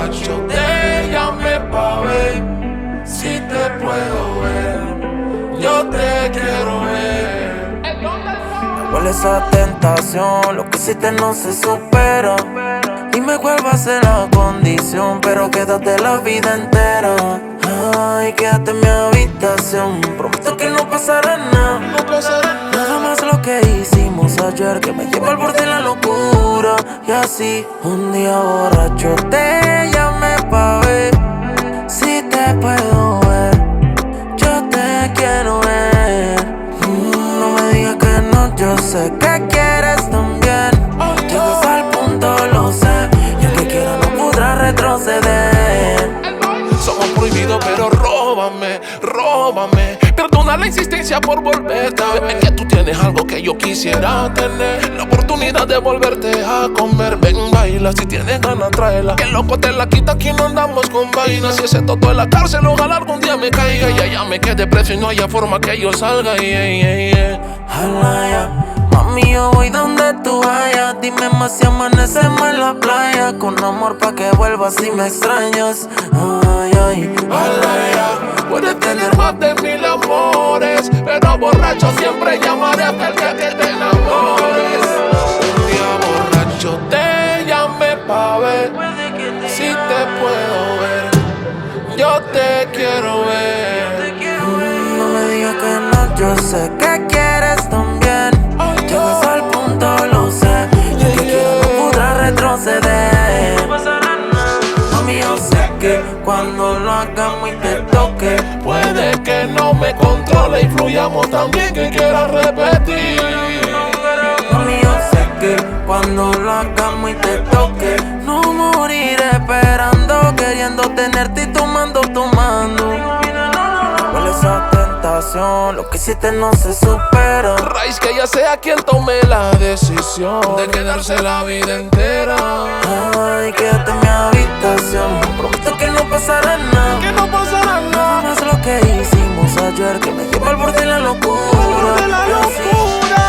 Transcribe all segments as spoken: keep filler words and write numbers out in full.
borracho te llamé pa' ver si te puedo ver. Yo te quiero ver. ¿Cuál es esa tentación? Lo que hiciste no se supera. Dime cuál va a ser la condición, pero quédate la vida entera. Ay, quédate en mi habitación. Prometo que no pasará nada. No pasará nada. Nada más lo que hicimos ayer, que me lleva al borde de la locura. Y así, un día borracho te llamé pa' ver si te puedo ver. Yo te quiero ver. Mm, no me digas que no, yo sé que quieres también. Llegas al punto, lo sé. Y el que quiera no podrá retroceder. Somos prohibidos, pero róbame, róbame. Perdona la insistencia por volverte a ver. Es que tú tienes algo que yo quisiera tener. La oportunidad de volverte a comer. Ven, baila, si tienes ganas, tráela. Que loco te la quita, aquí no andamos con vainas. Si ese toto en la cárcel, ojalá algún día me caiga. Y allá me quede preso y no haya forma que yo salga. Yeah, yeah, yeah. Alaya, mami, yo voy donde tú vayas. Dime más si amanecemos en la playa. Con amor pa' que vuelvas si me extrañas. Ay, ay, Alaya, puedes tener más de mil amores, pero borracho siempre llamaré hasta el día que te enamores. Un día borracho te llamé pa' ver si te puedo ver. Yo te quiero ver. Mm, no me digas que no, yo sé que quieres también. Llegas al punto, lo sé. Y el que quiera no podrá retroceder. Mami, yo sé que cuando lo hagamos y te toque, puede que no me controle y fluyamos también que quieras repetir. mami, yo sé que cuando lo hagamos y te toque, no moriré esperando, queriendo tenerte y tomando, tomando. ¿Cuál es esa tentación? Lo que hiciste no se supera. Raíz que ya sea quien tome la decisión de quedarse la vida entera. Ay, quédate en mi habitación. Prometo que no pasará nada. Que no pasará nada. Más lo que hicimos ayer, que me lleva al borde de la locura. De la locura.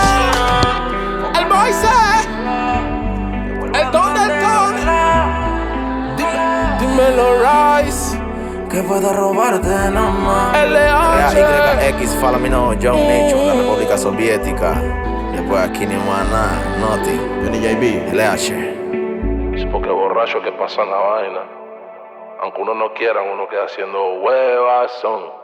El Moisés, el Don del Don. Dime- Dímelo, Rice. Que pueda robarte nada más. L H. Y X, follow me now, Young Nation, la República Soviética. Después aquí ni más nada, Noti, Johnny J B, L H. Es porque borracho que pasa la vaina. Aunque uno no quiera, uno queda haciendo huevas son.